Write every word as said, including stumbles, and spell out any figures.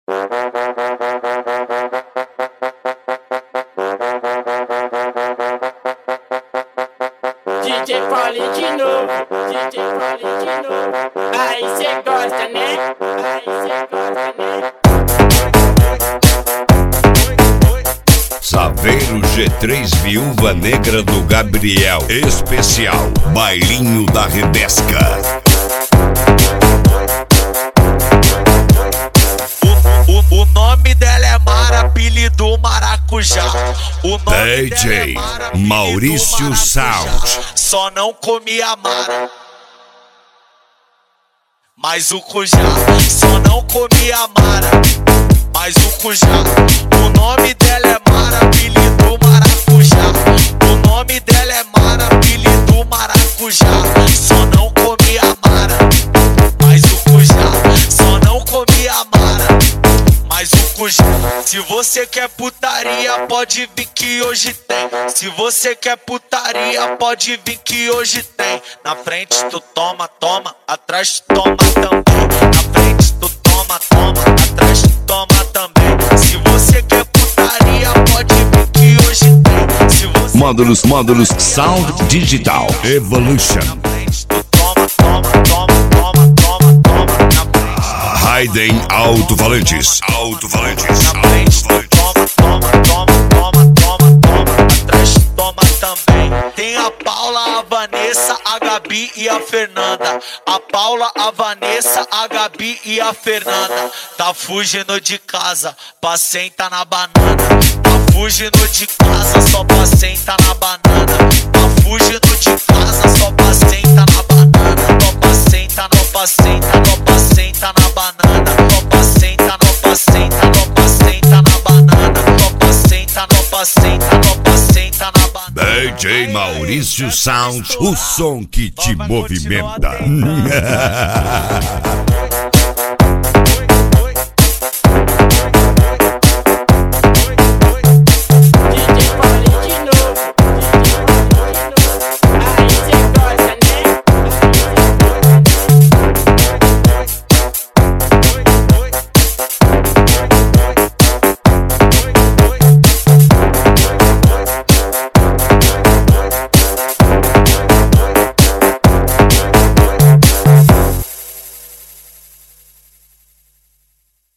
D J Paulinho de novo, D J Paulinho de novo. Aí cê gosta, né? Aí cê gosta, né? Saveiro G três Viúva Negra do Gabriel. Especial Bailinho da Rebesca. O, o, o nome dela é Mara, apelido Maracujá. O nome D J dela é Mara, Maurício Maracujá. Sound. Só não comia Mara, mas o Cujá. Só não comia Mara, mas o Cujá. O nome dela é Mara, apelido Maracujá. O nome dela é Mara, apelido Maracujá. Só não comia Mara, mas o Cujá. Só não comia Mara, mas o Cujá. Se você quer putaria, pode vir que hoje tem. Se você quer putaria, pode vir que hoje tem. Na frente tu toma, toma, atrás tu toma também. Na frente tu toma, toma, atrás tu toma também. Se você quer putaria, pode vir que hoje tem. Se você Módulos, módulos, Sound Digital Evolution. na frente tu toma, toma, toma, toma, toma, toma. Na frente Raiden Alto-Valentes. Alto-Valentes. na frente tu toma, toma, toma, toma, toma, toma. Atrás tu toma também. Tem a Paula, a Vanessa, a Gabi e a Fernanda. A Paula, a Vanessa, a Gabi e a Fernanda. Tá fugindo de casa, pra sentar na banana. Tá fugindo de casa, só pra sentar na banana. Tá fugindo de casa, só pra sentar na banana. Só pra sentar, só pra sentar, só pra sentar na banana. Só pra sentar, só pra sentar, só pra sentar na banana. Só pra sentar, só pra sentar, só pra sentar na banana. D J Maurício Sound, o som que te movimenta.